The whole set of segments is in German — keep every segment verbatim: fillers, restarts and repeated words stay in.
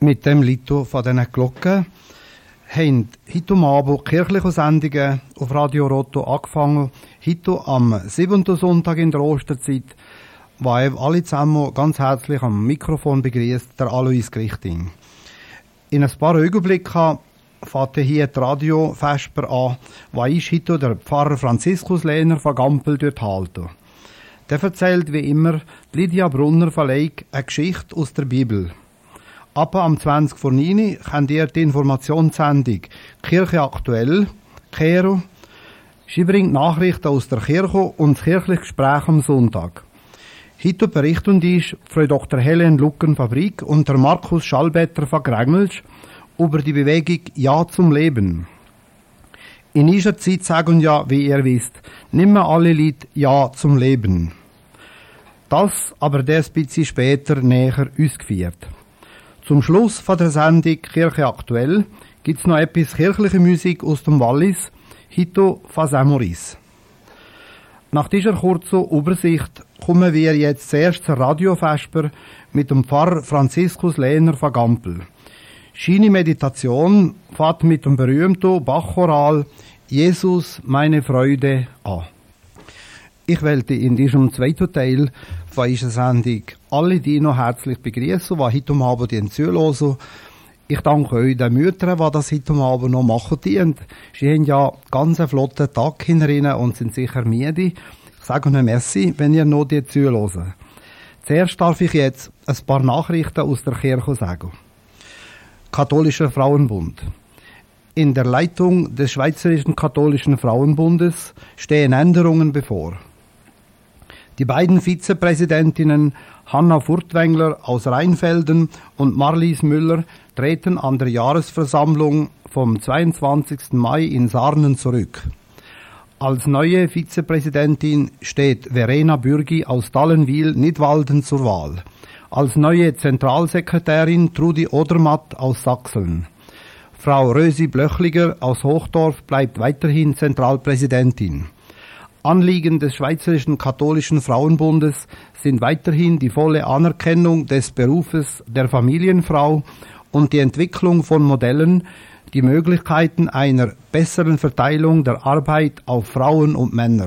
Mit dem Lied von diesen Glocken haben heute Abend kirchliche Sendungen auf Radio Rotto angefangen. Heute am siebten Sonntag in der Osterzeit, wo ich alle zusammen ganz herzlich am Mikrofon begrüßt, der Alois Grichting. In ein paar Augenblicken fährt hier die Radio-Vesper an, wo ich heute der Pfarrer Franziskus Lehner von Gampel dort halte. Der erzählt wie immer Lydia Brunner Verleih eine Geschichte aus der Bibel. Ab am zwanzig vor neun könnt ihr die Informationssendung Kirche aktuell kehren. Sie bringt Nachrichten aus der Kirche und das kirchliche Gespräch am Sonntag. Heute berichten uns Frau Doktor Helen Lucken-Fabrik und der Markus Schallbetter von Grengelsch über die Bewegung Ja zum Leben. In dieser Zeit sagen ja, wie ihr wisst, nicht mehr alle Leute Ja zum Leben. Das aber der ein bisschen später näher ausgeführt. Zum Schluss von der Sendung Kirche aktuell gibt's noch etwas kirchliche Musik aus dem Wallis, heute von Saint-Maurice. Nach dieser kurzen Übersicht kommen wir jetzt zuerst zur Radio-Vesper mit dem Pfarrer Franziskus Lehner von Gampel. Seine Meditation fängt mit dem berühmten Bachchoral Jesus, meine Freude an. Ich wollte in diesem zweiten Teil von dieser Sendung alle die noch herzlich begrüßen, die heute Abend zuhören. Ich danke euch den Müttern, die das heute Abend noch machen. Sie haben ja ganz einen flotten Tag hinter und sind sicher müde. Ich sage euch merci, wenn ihr noch die zuhören. Zuerst darf ich jetzt ein paar Nachrichten aus der Kirche sagen. Katholischer Frauenbund. In der Leitung des Schweizerischen Katholischen Frauenbundes stehen Änderungen bevor. Die beiden Vizepräsidentinnen Hanna Furtwängler aus Rheinfelden und Marlies Müller treten an der Jahresversammlung vom zweiundzwanzigsten Mai in Sarnen zurück. Als neue Vizepräsidentin steht Verena Bürgi aus Dallenwil-Nidwalden zur Wahl. Als neue Zentralsekretärin Trudi Odermatt aus Sachsen. Frau Rösi Blöchliger aus Hochdorf bleibt weiterhin Zentralpräsidentin. Anliegen des Schweizerischen Katholischen Frauenbundes sind weiterhin die volle Anerkennung des Berufes der Familienfrau und die Entwicklung von Modellen, die Möglichkeiten einer besseren Verteilung der Arbeit auf Frauen und Männer.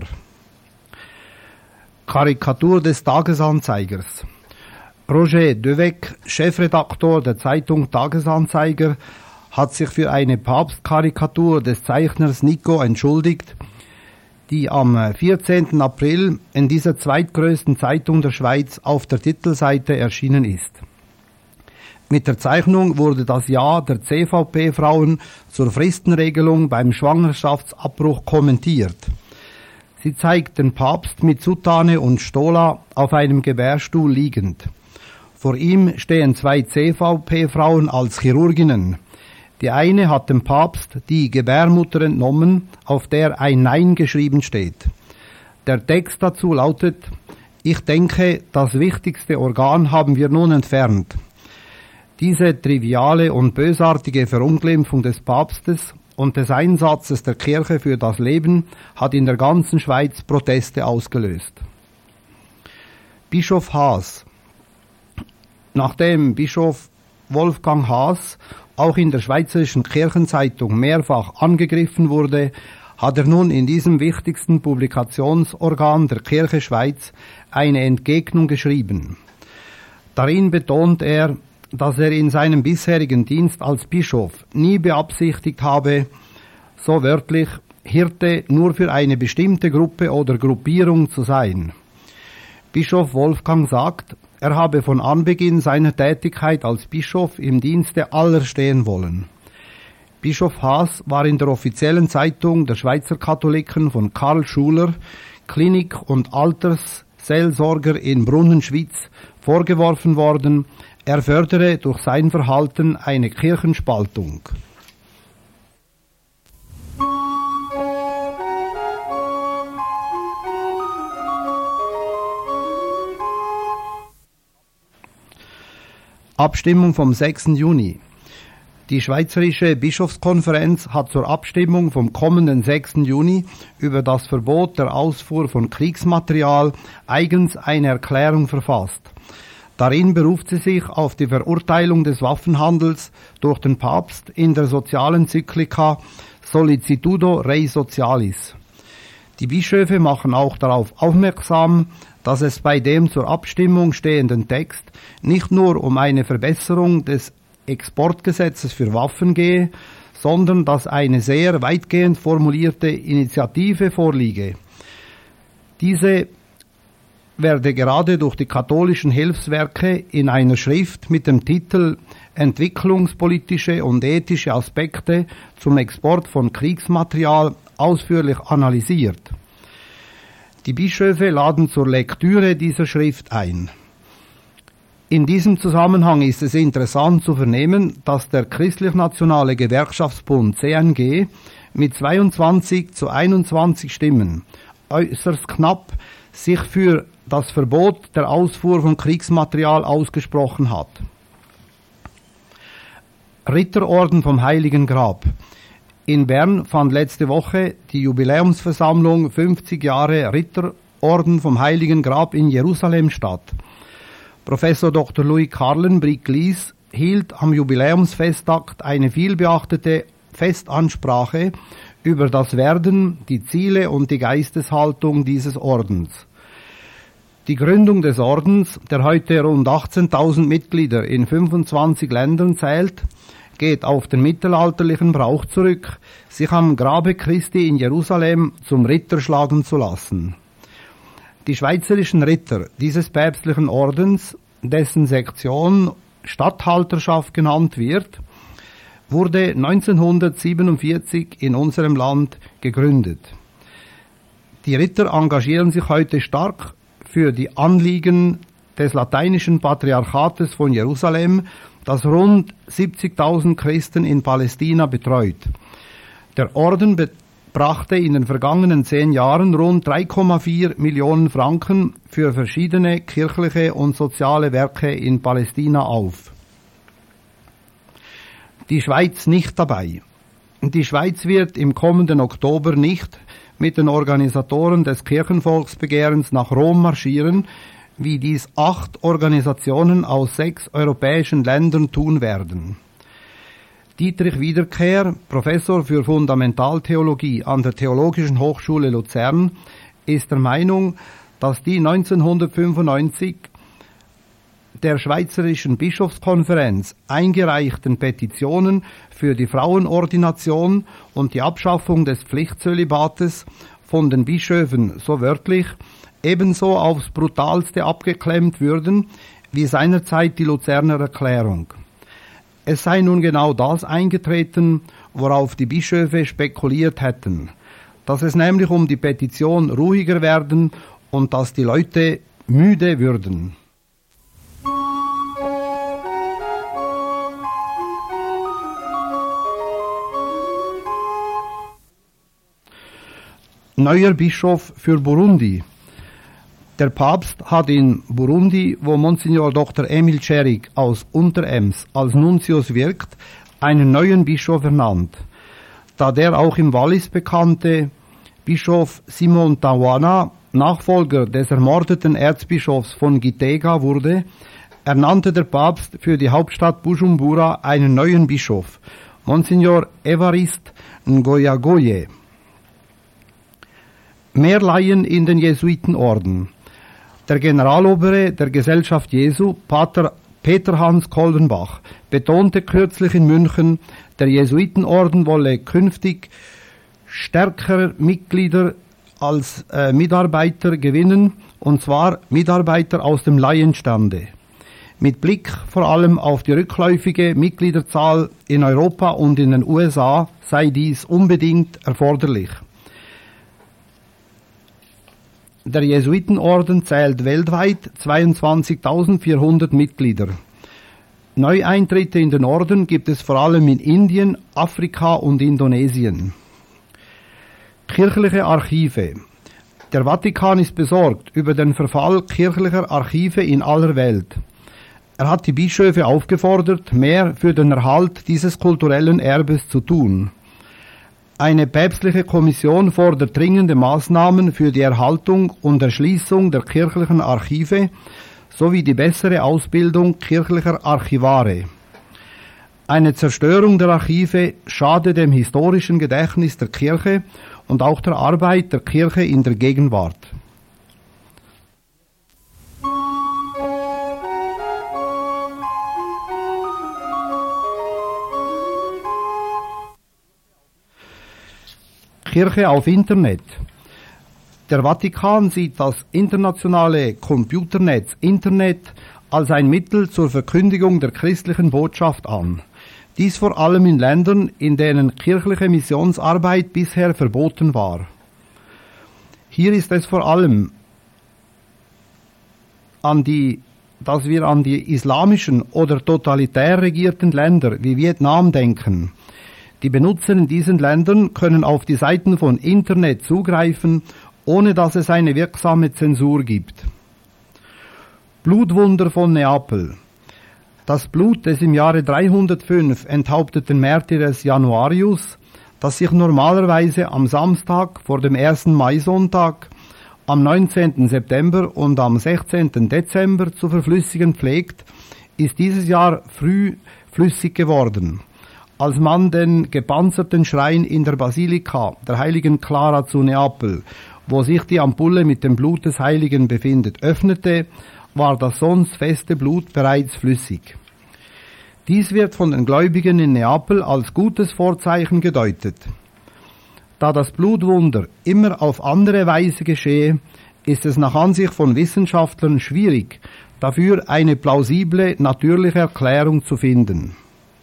Karikatur des Tagesanzeigers. Roger Devec, Chefredaktor der Zeitung Tagesanzeiger, hat sich für eine Papstkarikatur des Zeichners Nico entschuldigt, die am vierzehnten April in dieser zweitgrößten Zeitung der Schweiz auf der Titelseite erschienen ist. Mit der Zeichnung wurde das Ja der C V P-Frauen zur Fristenregelung beim Schwangerschaftsabbruch kommentiert. Sie zeigt den Papst mit Soutane und Stola auf einem Gebärstuhl liegend. Vor ihm stehen zwei C V P-Frauen als Chirurginnen. Die eine hat dem Papst die Gebärmutter entnommen, auf der ein Nein geschrieben steht. Der Text dazu lautet: Ich denke, das wichtigste Organ haben wir nun entfernt. Diese triviale und bösartige Verunglimpfung des Papstes und des Einsatzes der Kirche für das Leben hat in der ganzen Schweiz Proteste ausgelöst. Bischof Haas. Nachdem Bischof Wolfgang Haas auch in der Schweizerischen Kirchenzeitung mehrfach angegriffen wurde, hat er nun in diesem wichtigsten Publikationsorgan der Kirche Schweiz eine Entgegnung geschrieben. Darin betont er, dass er in seinem bisherigen Dienst als Bischof nie beabsichtigt habe, so wörtlich, Hirte nur für eine bestimmte Gruppe oder Gruppierung zu sein. Bischof Wolfgang sagt, er habe von Anbeginn seiner Tätigkeit als Bischof im Dienste aller stehen wollen. Bischof Haas war in der offiziellen Zeitung der Schweizer Katholiken von Karl Schuler, Klinik- und Altersseelsorger in Brunnenschwitz, vorgeworfen worden, er fördere durch sein Verhalten eine Kirchenspaltung. Abstimmung vom sechsten Juni. Die Schweizerische Bischofskonferenz hat zur Abstimmung vom kommenden sechsten Juni über das Verbot der Ausfuhr von Kriegsmaterial eigens eine Erklärung verfasst. Darin beruft sie sich auf die Verurteilung des Waffenhandels durch den Papst in der Sozialenzyklika Sollicitudo Rei Socialis. Die Bischöfe machen auch darauf aufmerksam, dass es bei dem zur Abstimmung stehenden Text nicht nur um eine Verbesserung des Exportgesetzes für Waffen gehe, sondern dass eine sehr weitgehend formulierte Initiative vorliege. Diese werde gerade durch die katholischen Hilfswerke in einer Schrift mit dem Titel Entwicklungspolitische und ethische Aspekte zum Export von Kriegsmaterial ausführlich analysiert. Die Bischöfe laden zur Lektüre dieser Schrift ein. In diesem Zusammenhang ist es interessant zu vernehmen, dass der Christlich-Nationale Gewerkschaftsbund C N G mit zweiundzwanzig zu einundzwanzig Stimmen äußerst knapp sich für das Verbot der Ausfuhr von Kriegsmaterial ausgesprochen hat. Ritterorden vom Heiligen Grab. In Bern fand letzte Woche die Jubiläumsversammlung fünfzig Jahre Ritterorden vom Heiligen Grab in Jerusalem statt. Professor Doktor Louis Carlenbrink-Lies hielt am Jubiläumsfestakt eine vielbeachtete Festansprache über das Werden, die Ziele und die Geisteshaltung dieses Ordens. Die Gründung des Ordens, der heute rund achtzehntausend Mitglieder in fünfundzwanzig Ländern zählt, geht auf den mittelalterlichen Brauch zurück, sich am Grabe Christi in Jerusalem zum Ritter schlagen zu lassen. Die schweizerischen Ritter dieses päpstlichen Ordens, dessen Sektion Statthalterschaft genannt wird, wurde neunzehnhundertsiebenundvierzig in unserem Land gegründet. Die Ritter engagieren sich heute stark für die Anliegen des lateinischen Patriarchates von Jerusalem, das rund siebzigtausend Christen in Palästina betreut. Der Orden brachte in den vergangenen zehn Jahren rund drei Komma vier Millionen Franken für verschiedene kirchliche und soziale Werke in Palästina auf. Die Schweiz nicht dabei. Die Schweiz wird im kommenden Oktober nicht mit den Organisatoren des Kirchenvolksbegehrens nach Rom marschieren, wie dies acht Organisationen aus sechs europäischen Ländern tun werden. Dietrich Wiederkehr, Professor für Fundamentaltheologie an der Theologischen Hochschule Luzern, ist der Meinung, dass die neunzehnhundertfünfundneunzig der Schweizerischen Bischofskonferenz eingereichten Petitionen für die Frauenordination und die Abschaffung des Pflichtzölibates von den Bischöfen so wörtlich ebenso aufs Brutalste abgeklemmt würden wie seinerzeit die Luzerner Erklärung. Es sei nun genau das eingetreten, worauf die Bischöfe spekuliert hätten, dass es nämlich um die Petition ruhiger werden und dass die Leute müde würden. Neuer Bischof für Burundi. Der Papst hat in Burundi, wo Monsignor Doktor Emil Cerik aus Unterems als Nuntius wirkt, einen neuen Bischof ernannt. Da der auch im Wallis bekannte Bischof Simon Tawana Nachfolger des ermordeten Erzbischofs von Gitega wurde, ernannte der Papst für die Hauptstadt Bujumbura einen neuen Bischof, Monsignor Evariste Ngoyagoye. Mehr Laien in den Jesuitenorden. Der Generalobere der Gesellschaft Jesu, Pater Peter Hans Koldenbach, betonte kürzlich in München, der Jesuitenorden wolle künftig stärker Mitglieder als äh, Mitarbeiter gewinnen, und zwar Mitarbeiter aus dem Laienstande. Mit Blick vor allem auf die rückläufige Mitgliederzahl in Europa und in den U S A sei dies unbedingt erforderlich. Der Jesuitenorden zählt weltweit zweiundzwanzigtausendvierhundert Mitglieder. Neueintritte in den Orden gibt es vor allem in Indien, Afrika und Indonesien. Kirchliche Archive. Der Vatikan ist besorgt über den Verfall kirchlicher Archive in aller Welt. Er hat die Bischöfe aufgefordert, mehr für den Erhalt dieses kulturellen Erbes zu tun. Eine päpstliche Kommission fordert dringende Maßnahmen für die Erhaltung und Erschließung der kirchlichen Archive sowie die bessere Ausbildung kirchlicher Archivare. Eine Zerstörung der Archive schade dem historischen Gedächtnis der Kirche und auch der Arbeit der Kirche in der Gegenwart. Kirche auf Internet. Der Vatikan sieht das internationale Computernetz Internet als ein Mittel zur Verkündigung der christlichen Botschaft an. Dies vor allem in Ländern, in denen kirchliche Missionsarbeit bisher verboten war. Hier ist es vor allem, an die, dass wir an die islamischen oder totalitär regierten Länder wie Vietnam denken. Die Benutzer in diesen Ländern können auf die Seiten von Internet zugreifen, ohne dass es eine wirksame Zensur gibt. Blutwunder von Neapel. Das Blut des im Jahre dreihundertfünf enthaupteten Märtyrers Januarius, das sich normalerweise am Samstag vor dem ersten Maisonntag, am neunzehnten September und am sechzehnten Dezember zu verflüssigen pflegt, ist dieses Jahr früh flüssig geworden. Als man den gepanzerten Schrein in der Basilika der heiligen Clara zu Neapel, wo sich die Ampulle mit dem Blut des Heiligen befindet, öffnete, war das sonst feste Blut bereits flüssig. Dies wird von den Gläubigen in Neapel als gutes Vorzeichen gedeutet. Da das Blutwunder immer auf andere Weise geschehe, ist es nach Ansicht von Wissenschaftlern schwierig, dafür eine plausible, natürliche Erklärung zu finden.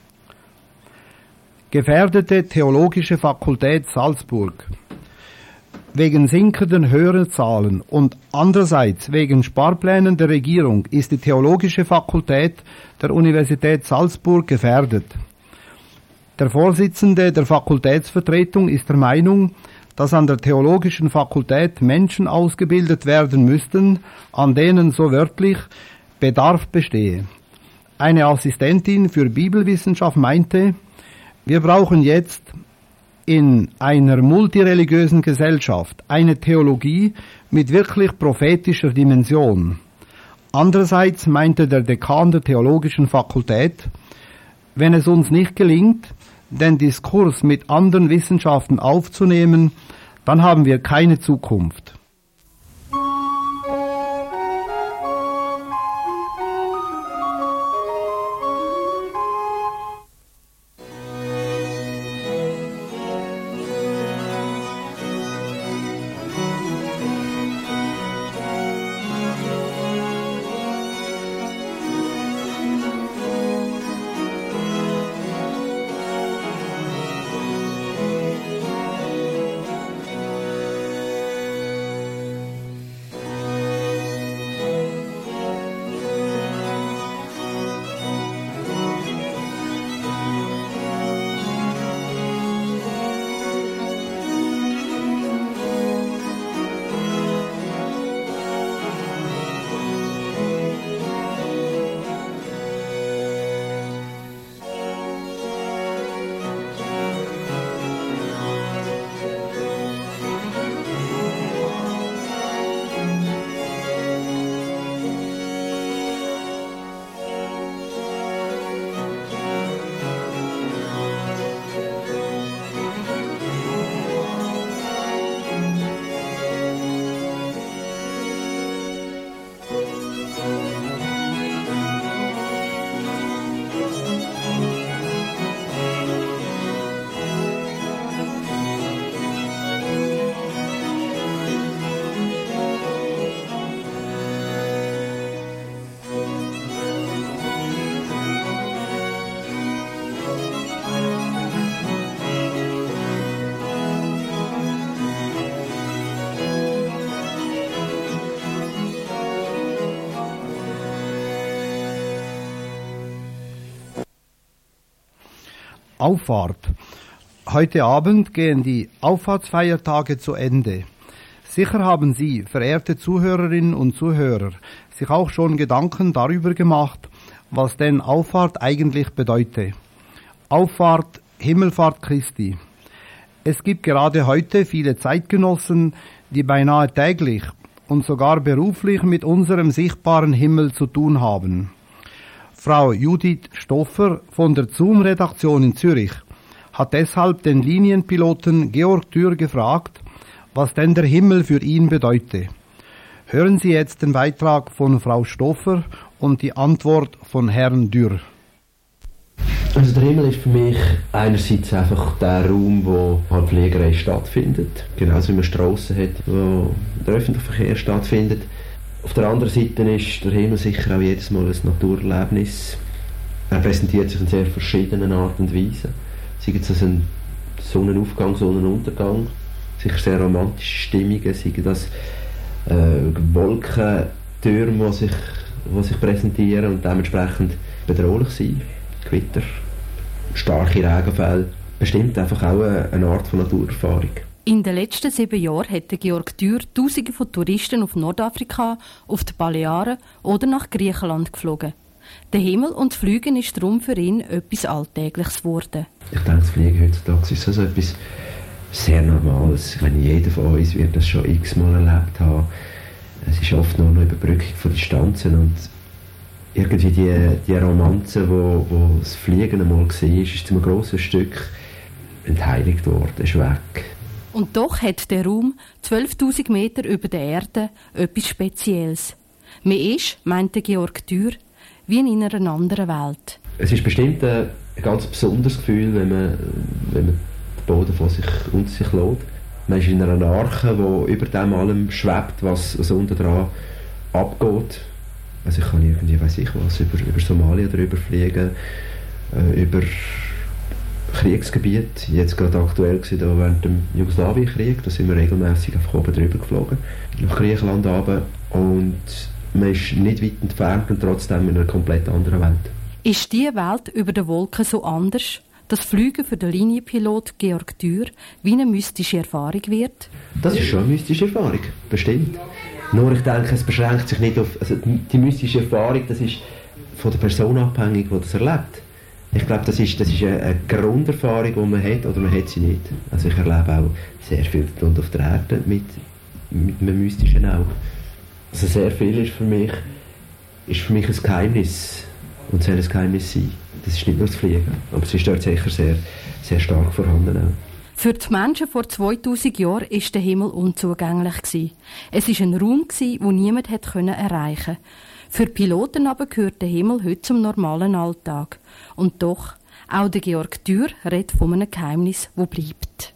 Gefährdete Theologische Fakultät Salzburg. Wegen sinkenden Hörerzahlen und andererseits wegen Sparplänen der Regierung ist die Theologische Fakultät der Universität Salzburg gefährdet. Der Vorsitzende der Fakultätsvertretung ist der Meinung, dass an der Theologischen Fakultät Menschen ausgebildet werden müssten, an denen so wörtlich Bedarf bestehe. Eine Assistentin für Bibelwissenschaft meinte, wir brauchen jetzt in einer multireligiösen Gesellschaft eine Theologie mit wirklich prophetischer Dimension. Andererseits meinte der Dekan der Theologischen Fakultät, wenn es uns nicht gelingt, den Diskurs mit anderen Wissenschaften aufzunehmen, dann haben wir keine Zukunft. Auffahrt. Heute Abend gehen die Auffahrtsfeiertage zu Ende. Sicher haben Sie, verehrte Zuhörerinnen und Zuhörer, sich auch schon Gedanken darüber gemacht, was denn Auffahrt eigentlich bedeutet. Auffahrt, Himmelfahrt Christi. Es gibt gerade heute viele Zeitgenossen, die beinahe täglich und sogar beruflich mit unserem sichtbaren Himmel zu tun haben. Frau Judith Stoffer von der ZOOM-Redaktion in Zürich hat deshalb den Linienpiloten Georg Dürr gefragt, was denn der Himmel für ihn bedeute. Hören Sie jetzt den Beitrag von Frau Stoffer und die Antwort von Herrn Dürr. Also der Himmel ist für mich einerseits einfach der Raum, wo halt Fliegerei stattfindet, genauso wie man Strassen hat, wo der öffentliche Verkehr stattfindet. Auf der anderen Seite ist der Himmel sicher auch jedes Mal ein Naturerlebnis. Er präsentiert sich in sehr verschiedenen Arten und Weisen. Sei es ein Sonnenaufgang, Sonnenuntergang, sicher sehr romantische Stimmungen, sei das äh, Wolkentürme, die sich, die sich präsentieren und dementsprechend bedrohlich sind. Gewitter, starke Regenfälle, bestimmt einfach auch eine Art von Naturerfahrung. In den letzten sieben Jahren hat Georg Dürr Tausende von Touristen auf Nordafrika, auf die Balearen oder nach Griechenland geflogen. Der Himmel und das Fliegen ist darum für ihn etwas Alltägliches geworden. Ich denke, das Fliegen heutzutage ist also etwas sehr Normales. Ich meine, jeder von uns wird das schon x-mal erlebt haben. Es ist oft nur eine Überbrückung von Distanzen und irgendwie die, die Romanze, wo, wo das Fliegen einmal war, ist zu einem grossen Stück entheiligt worden, ist weg. Und doch hat der Raum zwölftausend Meter über der Erde etwas Spezielles. Man ist, meinte Georg Dürr, wie in einer anderen Welt. Es ist bestimmt ein, ein ganz besonderes Gefühl, wenn man, wenn man den Boden von sich unter sich lässt. Man ist in einer Arche, die über dem allem schwebt, was, was unten dran abgeht. Also ich kann irgendwie, weiss ich was, über, über Somalia drüber fliegen, äh, über Kriegsgebiet. Jetzt gerade aktuell war da während dem Jugoslawienkrieg, da sind wir regelmäßig einfach oben drüber geflogen, nach Griechenland runter. Und man ist nicht weit entfernt und trotzdem in einer komplett anderen Welt. Ist diese Welt über den Wolken so anders, dass Fliegen für den Linienpilot Georg Dürr wie eine mystische Erfahrung wird? Das ist schon eine mystische Erfahrung, bestimmt. Nur ich denke, es beschränkt sich nicht auf... Also die mystische Erfahrung, das ist von der Person abhängig, die das erlebt. Ich glaube, das ist, das ist eine, eine Grunderfahrung, die man hat, oder man hat sie nicht. Also ich erlebe auch sehr viel rund auf der Erde mit, mit einem mystischen Auge. Also sehr viel ist für mich, ist für mich ein Geheimnis. Und soll ein Geheimnis sein. Das ist nicht nur das Fliegen, aber es ist dort sicher sehr, sehr stark vorhanden auch. Für die Menschen vor zweitausend Jahren war der Himmel unzugänglich. Es war ein Raum, den niemand erreichen konnte. Für die Piloten aber gehört der Himmel heute zum normalen Alltag. Und doch, auch der Georg Dürr redet von einem Geheimnis, das bleibt.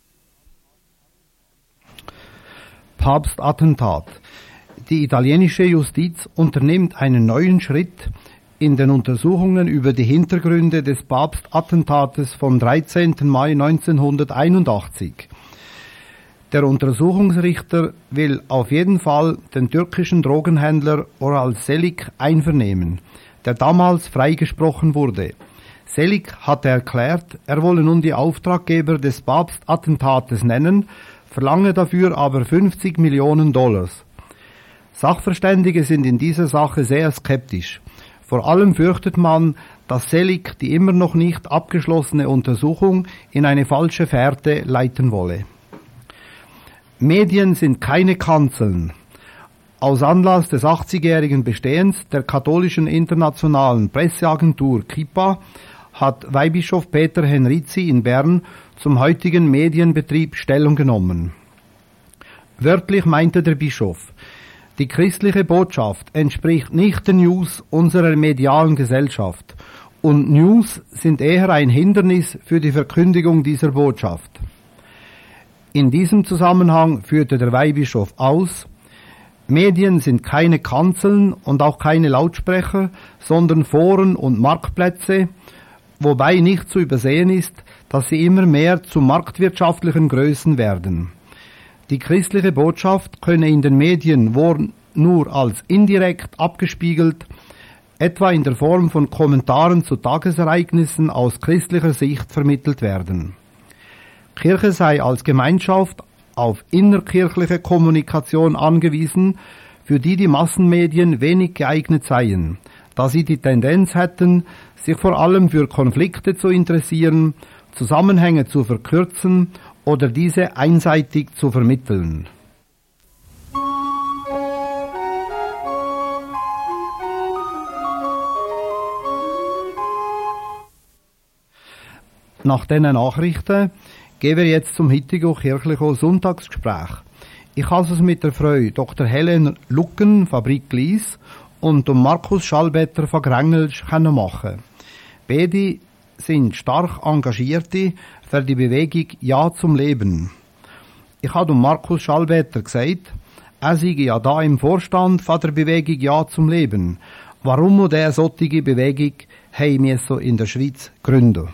Papstattentat. Die italienische Justiz unternimmt einen neuen Schritt in den Untersuchungen über die Hintergründe des Papstattentates vom dreizehnten Mai neunzehnhunderteinundachtzig. Der Untersuchungsrichter will auf jeden Fall den türkischen Drogenhändler Oral Selik einvernehmen, der damals freigesprochen wurde. Selik hatte erklärt, er wolle nun die Auftraggeber des Papstattentates nennen, verlange dafür aber fünfzig Millionen Dollars. Sachverständige sind in dieser Sache sehr skeptisch. Vor allem fürchtet man, dass Selik die immer noch nicht abgeschlossene Untersuchung in eine falsche Fährte leiten wolle. Medien sind keine Kanzeln. Aus Anlass des achtzigjährigen Bestehens der katholischen internationalen Presseagentur Kipa hat Weihbischof Peter Henrizi in Bern zum heutigen Medienbetrieb Stellung genommen. Wörtlich meinte der Bischof: Die christliche Botschaft entspricht nicht den News unserer medialen Gesellschaft und News sind eher ein Hindernis für die Verkündigung dieser Botschaft. In diesem Zusammenhang führte der Weihbischof aus: Medien sind keine Kanzeln und auch keine Lautsprecher, sondern Foren und Marktplätze, wobei nicht zu übersehen ist, dass sie immer mehr zu marktwirtschaftlichen Größen werden. Die christliche Botschaft könne in den Medien wohl nur als indirekt abgespiegelt, etwa in der Form von Kommentaren zu Tagesereignissen aus christlicher Sicht vermittelt werden. Kirche sei als Gemeinschaft auf innerkirchliche Kommunikation angewiesen, für die die Massenmedien wenig geeignet seien, da sie die Tendenz hätten, sich vor allem für Konflikte zu interessieren, Zusammenhänge zu verkürzen oder diese einseitig zu vermitteln. Nach diesen Nachrichten gehen wir jetzt zum heutigen kirchlichen Sonntagsgespräch. Ich habe es mit der Frau Doktor Helen Lucken, Fabrik Glies, und dem Markus Schallbetter von Grengelsch machen. Beide sind stark Engagierte für die Bewegung Ja zum Leben. Ich habe dem Markus Schallbetter gesagt, er sei ja da im Vorstand von der Bewegung Ja zum Leben. Warum wir diese solche Bewegung haben wir so in der Schweiz gründen?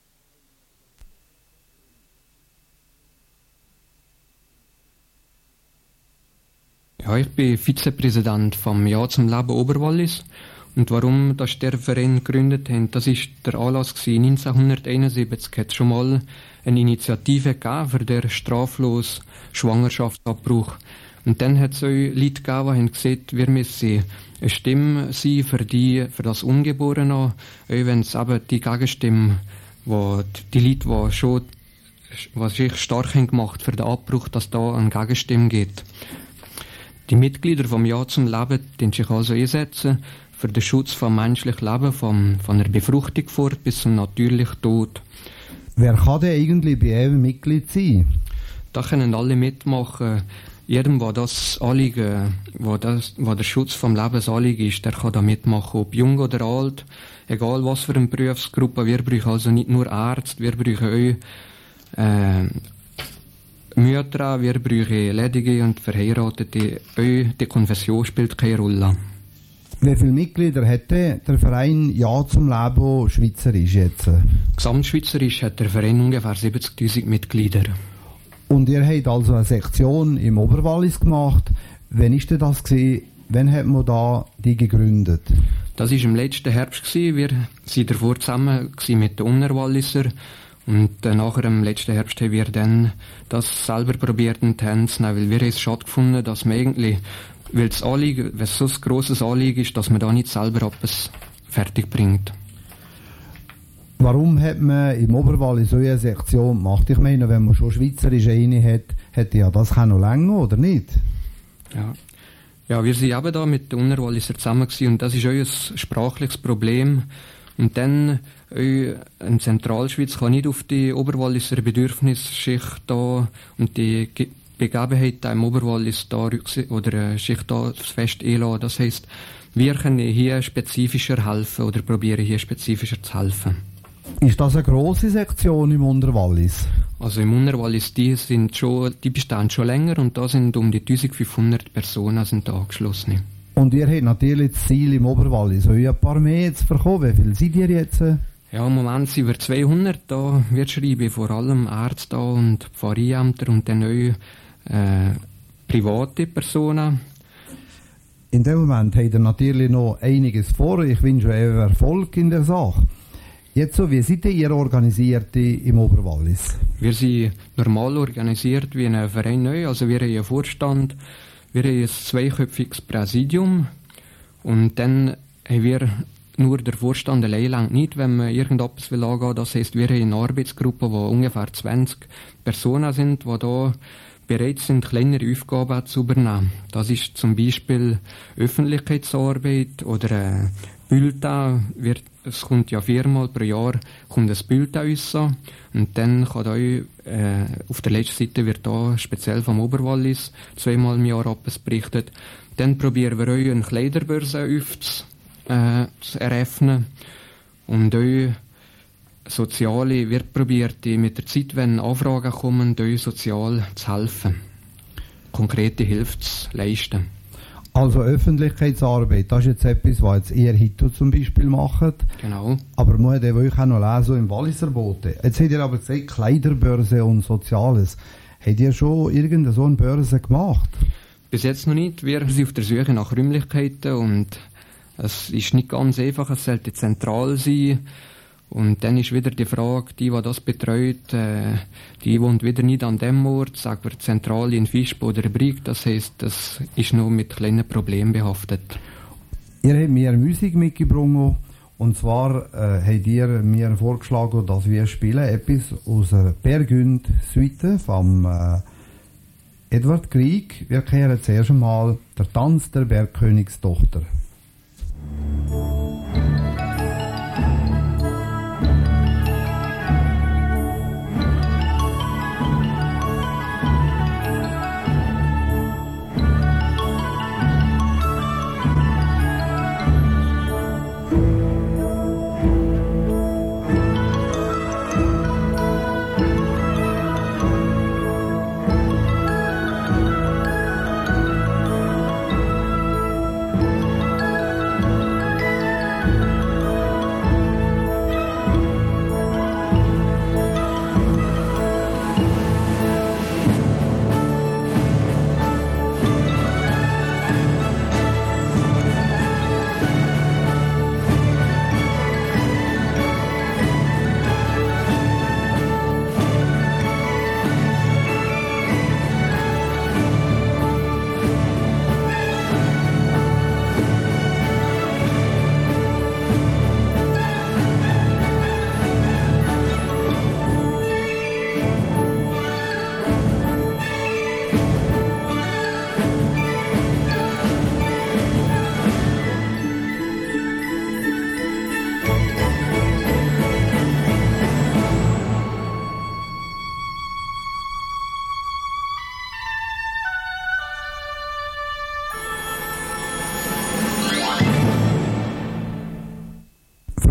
Ja, ich bin Vizepräsident vom Ja zum Leben Oberwallis. Und warum das der Verein gegründet haben, das ist der Anlass gewesen. neunzehnhunderteinundsiebzig hat es schon mal eine Initiative gegeben für den straflosen Schwangerschaftsabbruch. Und dann hat es auch Leute gegeben, die haben gesagt, wir müssen eine Stimme sein für, die, für das Ungeborene, auch wenn es eben die Gegenstimme, wo die Leute, die schon was sich stark haben gemacht für den Abbruch, dass da eine Gegenstimme geht. Die Mitglieder vom Ja zum Leben die sich also einsetzen für den Schutz vom menschlichen Leben, vom, von der Befruchtung fort bis zum natürlichen Tod. Wer kann denn eigentlich bei einem Mitglied sein? Da können alle mitmachen. Jedem, wo das Anliegen, wo, das, wo der Schutz vom Lebensanliegen ist, der kann da mitmachen, ob jung oder alt, egal was für eine Berufsgruppe. Wir brauchen also nicht nur Ärzte, wir brauchen auch äh, Mütter, wir brauchen Ledige und Verheiratete. Auch die Konfession spielt keine Rolle. Wie viele Mitglieder hätte der Verein Ja zum Leben schweizerisch jetzt? Gesamtschweizerisch hat der Verein ungefähr siebzigtausend Mitglieder. Und ihr habt also eine Sektion im Oberwallis gemacht. Wann ist denn das gewesen? Wann hat man da die gegründet? Das war im letzten Herbst gewesen. Wir waren davor zusammen mit den Unterwalliser. Und äh, nach dem letzten Herbst haben wir dann das selber probiert in die Hände zu nehmen, weil wir haben es schade gefunden, dass man eigentlich, weil das Anliegen, weil es so ein grosses Anliegen ist, dass man da nicht selber etwas fertig bringt. Warum hat man im Oberwallis so eine Sektion gemacht? Ich meine, wenn man schon schweizerische eine hat, hätte ja das noch länger, oder nicht? Ja. Ja, wir sind eben da mit den Unterwalliser zusammen gewesen, und das ist auch ein sprachliches Problem. Und dann, in Zentralschweiz kann nicht auf die Oberwalliser Bedürfnisschicht da und die Begebenheiten im Oberwallis da oder Schicht da fest einlassen. Das heisst, wir können hier spezifischer helfen oder probieren hier spezifischer zu helfen. Ist das eine grosse Sektion im Unterwallis? Also im Unterwallis, die sind schon, die bestehen schon länger, und da sind um die eintausendfünfhundert Personen sind da angeschlossen. Und ihr habt natürlich das Ziel im Oberwallis, euch ein paar mehr zu verkommen. Wie viel seid ihr jetzt? Ja, im Moment sind wir zweihundert. Da wird schreiben vor allem Ärzte und Pfarreiämter und dann auch äh, private Personen. In dem Moment habt ihr natürlich noch einiges vor. Ich wünsche euch Erfolg in der Sache. Jetzt so, wie seid ihr organisiert im Oberwallis? Wir sind normal organisiert wie ein Verein neu. Also wir haben einen Vorstand, wir haben ein zweiköpfiges Präsidium, und dann haben wir nur der Vorstand allein langt nicht, wenn man irgendetwas will angehen. Das heisst, wir haben eine Arbeitsgruppe, wo ungefähr zwanzig Personen sind, die da bereit sind, kleinere Aufgaben zu übernehmen. Das ist zum Beispiel Öffentlichkeitsarbeit oder ein Bulletin. Wird, es kommt ja viermal pro Jahr kommt ein Bulletin raus, und dann kann da äh, auf der letzten Seite wird da speziell vom Oberwallis zweimal im Jahr etwas berichtet. Dann probieren wir euch eine Kleiderbörse aufzu, äh, zu eröffnen, und euch soziale, wir probieren mit der Zeit, wenn Anfragen kommen, euch sozial zu helfen, konkrete Hilfe zu leisten. Also Öffentlichkeitsarbeit, das ist jetzt etwas, was jetzt ihr heute zum Beispiel macht. Genau. Aber man hat euch auch noch lesen im Walliser Boten. Jetzt habt ihr aber gesagt, Kleiderbörse und Soziales. Habt ihr schon irgendeine so eine Börse gemacht? Bis jetzt noch nicht. Wir sind auf der Suche nach Räumlichkeiten, und es ist nicht ganz einfach, es sollte zentral sein. Und dann ist wieder die Frage, die, die das betreut, äh, die wohnt wieder nicht an dem Ort, sagen wir zentral in Fischbo oder Brig. Das heisst, das ist noch mit kleinen Problemen behaftet. Ihr habt mir Musik mitgebracht, und zwar äh, habt ihr mir vorgeschlagen, dass wir spielen etwas aus der Bergünd-Suite vom äh, Edward Grieg. Wir kehren zuerst einmal der Tanz der Bergkönigstochter.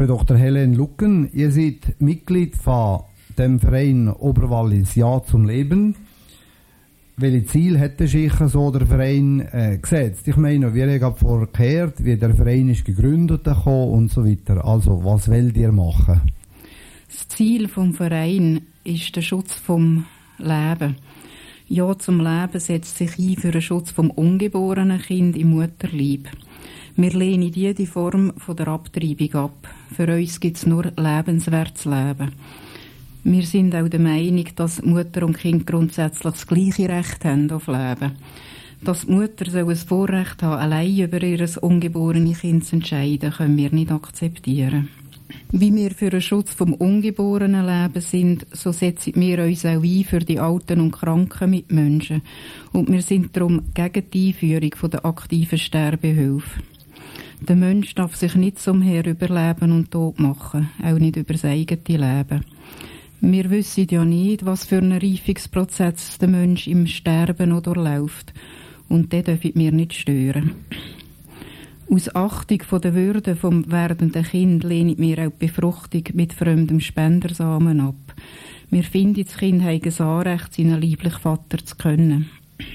Frau Doktor Helene Lucken, ihr seid Mitglied von dem Verein Oberwallis Ja zum Leben. Welche Ziele hätte sich so der Verein äh, gesetzt? Ich meine, wir haben vorher gehört, wie der Verein ist gegründet und so weiter. Also, was wollt ihr machen? Das Ziel vom Verein ist der Schutz vom Leben. Ja zum Leben setzt sich ein für den Schutz vom ungeborenen Kind im Mutterleib. Wir lehnen jede Form von der Abtreibung ab. Für uns gibt es nur lebenswertes Leben. Wir sind auch der Meinung, dass Mutter und Kind grundsätzlich das gleiche Recht haben auf Leben. Dass die Mutter so ein Vorrecht hat, allein über ihr ungeborenes Kind zu entscheiden, können wir nicht akzeptieren. Wie wir für den Schutz vom ungeborenen Leben sind, so setzen wir uns auch ein für die alten und kranken Mitmenschen. Und wir sind darum gegen die Einführung von der aktiven Sterbehilfe. Der Mensch darf sich nicht zum Herr über Leben und Tod machen, auch nicht über sein eigenes Leben. Wir wissen ja nicht, was für einen Reifungsprozess der Mensch im Sterben noch durchläuft. Und den dürfen wir nicht stören. Aus Achtung vor der Würde vom werdenden Kind lehnen wir auch die Befruchtung mit fremdem Spendersamen ab. Wir finden, das Kind habe ein Anrecht, seinen lieblichen Vater zu können.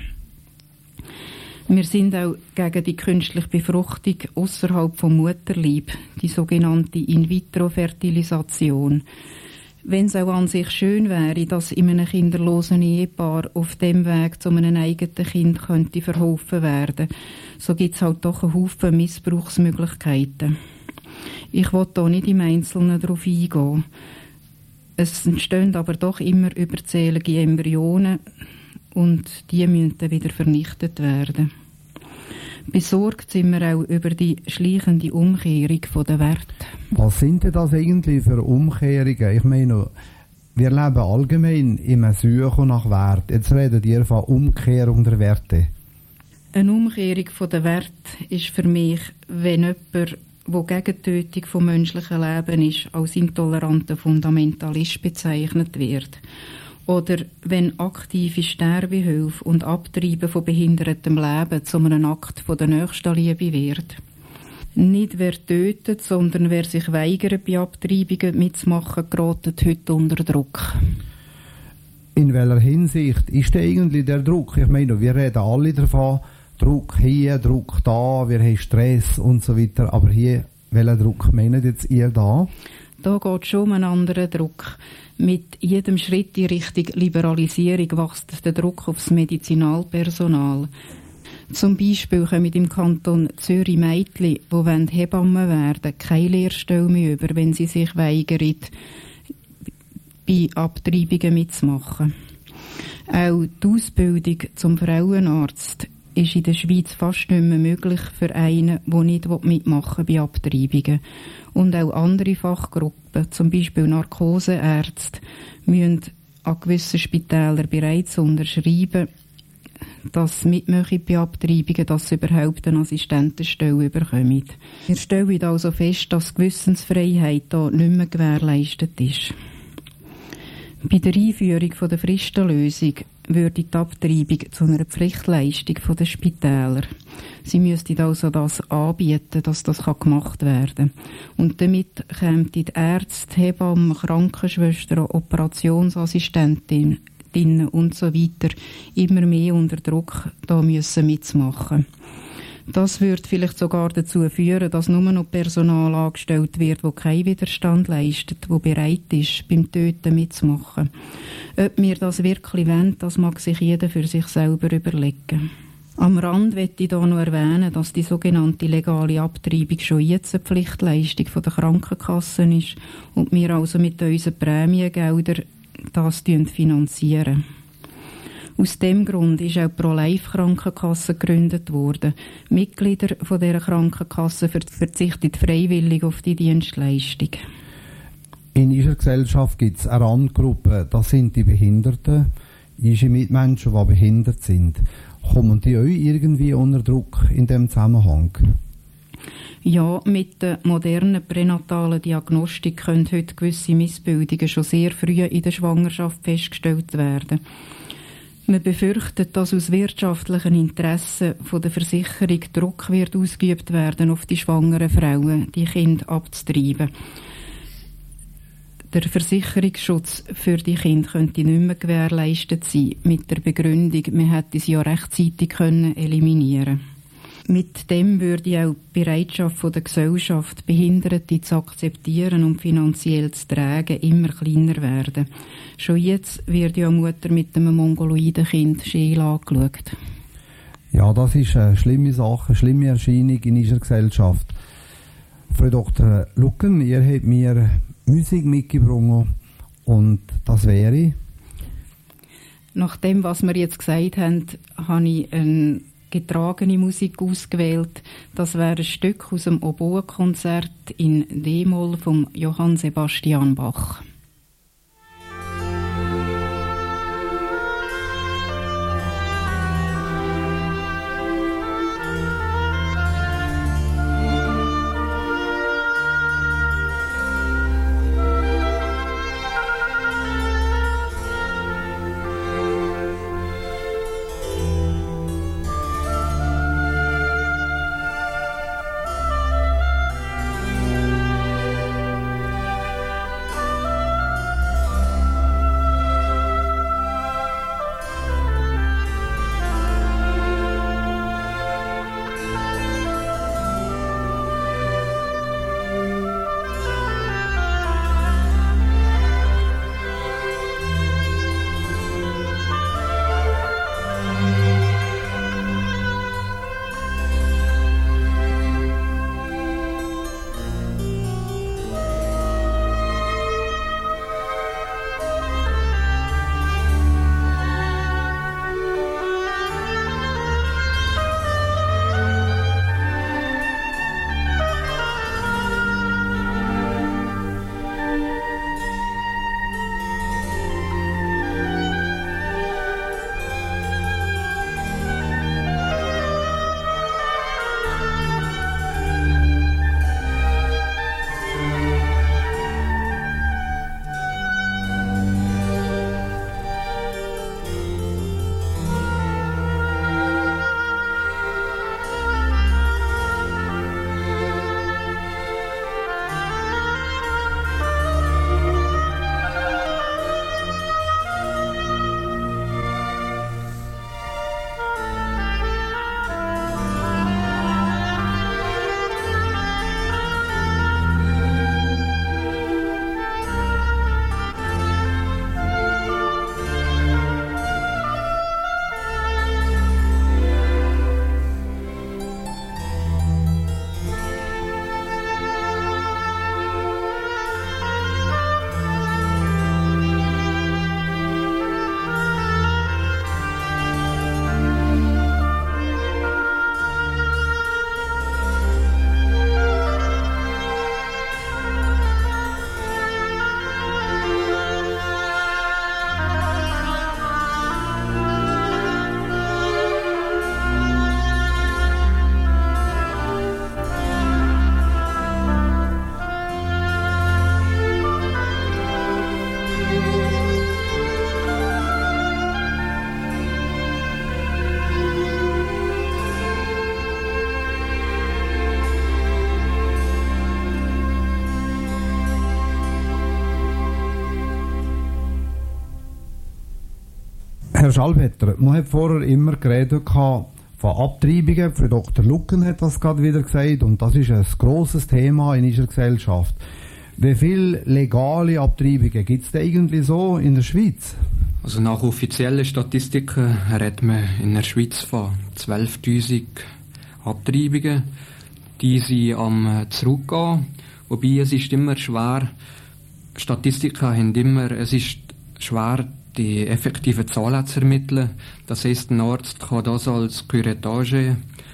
Wir sind auch gegen die künstliche Befruchtung außerhalb vom Mutterleib, die sogenannte In-vitro-Fertilisation. Wenn es auch an sich schön wäre, dass in einem kinderlosen Ehepaar auf dem Weg zu einem eigenen Kind könnte verholfen werden, so gibt es halt doch einen Haufen Missbrauchsmöglichkeiten. Ich will da nicht im Einzelnen darauf eingehen. Es entstehen aber doch immer überzählige Embryonen und die müssen dann wieder vernichtet werden. Besorgt sind wir auch über die schleichende Umkehrung der Werte. Was sind denn das eigentlich für Umkehrungen? Ich meine, wir leben allgemein im Suchen nach Wert. Jetzt redet ihr von Umkehrung der Werte. Eine Umkehrung der Werte ist für mich, wenn jemand, der gegen die Tötung von menschlichen Leben ist, als intoleranter Fundamentalist bezeichnet wird. Oder wenn aktive Sterbehilfe und Abtreiben von behindertem Leben zu einem Akt von der Nächstenliebe wird. Nicht wer tötet, sondern wer sich weigert, bei Abtreibungen mitzumachen, gerät heute unter Druck. In welcher Hinsicht ist denn eigentlich der Druck? Ich meine, wir reden alle davon, Druck hier, Druck da, wir haben Stress und so weiter. Aber hier, welchen Druck meint jetzt ihr da? Da geht schon um einen anderen Druck. Mit jedem Schritt in Richtung Liberalisierung wächst der Druck aufs Medizinalpersonal. Zum Beispiel kommen im Kanton Zürich Mädchen, die Hebammen werden, keine Lehrstelle mehr über, wenn sie sich weigern, bei Abtreibungen mitzumachen. Auch die Ausbildung zum Frauenarzt ist in der Schweiz fast nicht mehr möglich für einen, der nicht mitmachen will bei Abtreibungen. Und auch andere Fachgruppen, zum Beispiel Narkoseärzte, müssen an gewissen Spitälern bereits unterschreiben, dass sie mitmachen bei Abtreibungen, dass sie überhaupt eine Assistentenstelle bekommen. Wir stellen also fest, dass die Gewissensfreiheit hier nicht mehr gewährleistet ist. Bei der Einführung der Fristenlösung würde die Abtreibung zu einer Pflichtleistung der Spitäler. Sie müssten also das anbieten, dass das gemacht werden kann. Und damit kämen die Ärzte, Hebammen, Krankenschwestern, Operationsassistentinnen und so weiter immer mehr unter Druck, da müssen mitzumachen. Das würde vielleicht sogar dazu führen, dass nur noch Personal angestellt wird, das keinen Widerstand leistet, das bereit ist, beim Töten mitzumachen. Ob wir das wirklich wollen, das mag sich jeder für sich selber überlegen. Am Rand möchte ich hier noch erwähnen, dass die sogenannte legale Abtreibung schon jetzt eine Pflichtleistung der Krankenkassen ist und wir also mit unseren Prämiegeldern das finanzieren. Aus diesem Grund ist auch die Pro-Life-Krankenkasse gegründet worden. Mitglieder von dieser Krankenkasse verzichten freiwillig auf die Dienstleistung. In unserer Gesellschaft gibt es eine Randgruppe, das sind die Behinderten, unsere Mitmenschen, die behindert sind. Kommen die euch irgendwie unter Druck in diesem Zusammenhang? Ja, mit der modernen pränatalen Diagnostik können heute gewisse Missbildungen schon sehr früh in der Schwangerschaft festgestellt werden. Man befürchtet, dass aus wirtschaftlichen Interessen von der Versicherung Druck wird ausgeübt werden, auf die schwangeren Frauen, die Kinder abzutreiben. Der Versicherungsschutz für die Kinder könnte nicht mehr gewährleistet sein, mit der Begründung, man hätte sie ja rechtzeitig können eliminieren. Mit dem würde auch die Bereitschaft der Gesellschaft, Behinderte zu akzeptieren und finanziell zu tragen, immer kleiner werden. Schon jetzt wird ja eine Mutter mit einem mongoloiden Kind scheel angeschaut. Ja, das ist eine schlimme Sache, eine schlimme Erscheinung in unserer Gesellschaft. Frau Doktor Lucken, ihr habt mir Musik mitgebracht und das wäre? Nach dem, was wir jetzt gesagt haben, habe ich eine getragene Musik ausgewählt. Das wäre ein Stück aus dem Oboe-Konzert in D-Moll von Johann Sebastian Bach. Herr Schallwetter, man hat vorher immer geredet von Abtreibungen. Frau Doktor Lucken hat das gerade wieder gesagt und das ist ein grosses Thema in unserer Gesellschaft. Wie viele legale Abtreibungen gibt es denn irgendwie so in der Schweiz? Also nach offiziellen Statistiken redet man in der Schweiz von zwölftausend Abtreibungen, die sie am zurückgehen. Wobei es ist immer schwer, Statistiken haben immer, es ist schwer, die effektive Zahlen zu ermitteln. Das heisst, ein Arzt kann das als Curettage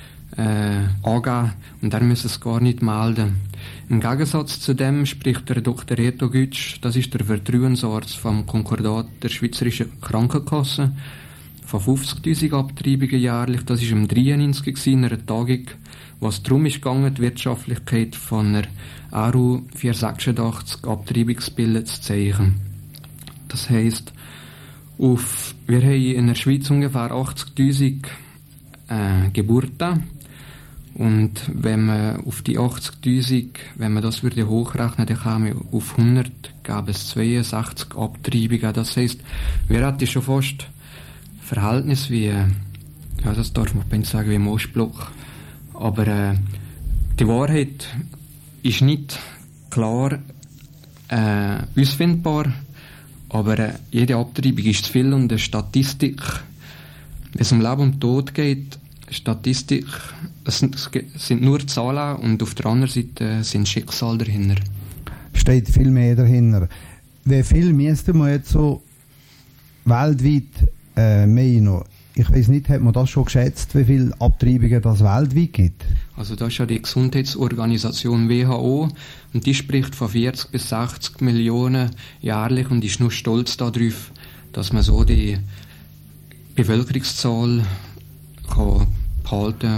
äh, angeben und er muss es gar nicht melden. Im Gegensatz zu dem spricht der Doktor Reto Gütsch, das ist der Vertrauensarzt vom Konkordat der Schweizerischen Krankenkasse, von fünfzigtausend Abtreibungen jährlich. Das war im dreiundneunzig in einer Tagung, was darum ist gegangen, die Wirtschaftlichkeit von einer R U vierhundertsechsundachtzig Abtreibungsbilder zu zeichnen. Das heisst, Auf, wir haben in der Schweiz ungefähr achtzigtausend äh, Geburten. Und wenn man auf die achtzigtausend, wenn man das würde hochrechnen, dann käme man auf hundert, gäbe es zweiundsechzig Abtreibungen. Das heisst, wir hatten schon fast Verhältnis wie, ja, das darf man nicht sagen, wie im Ostblock. Aber äh, die Wahrheit ist nicht klar äh, ausfindbar, aber äh, jede Abtreibung ist zu viel und eine Statistik, wenn es um Leben und Tod geht, Statistik, es sind, es sind nur Zahlen und auf der anderen Seite sind Schicksale dahinter. Steht viel mehr dahinter. Wie viel müsste man jetzt so weltweit äh, meinen? Ich weiß nicht, hat man das schon geschätzt, wie viele Abtreibungen das weltweit gibt? Also das ist ja die Gesundheitsorganisation W H O und die spricht von vierzig bis sechzig Millionen jährlich und ist nur stolz darauf, dass man so die Bevölkerungszahl kann behalten.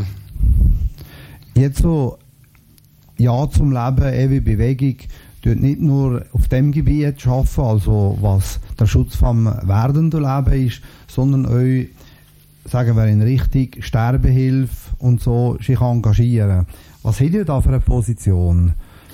Jetzt so Ja zum Leben, ewige Bewegung, tut nicht nur auf dem Gebiet arbeiten, also was der Schutz vom werdenden Leben ist, sondern auch, sagen wir, in Richtung Sterbehilfe und so sich engagieren. Was habt ihr da für eine Position?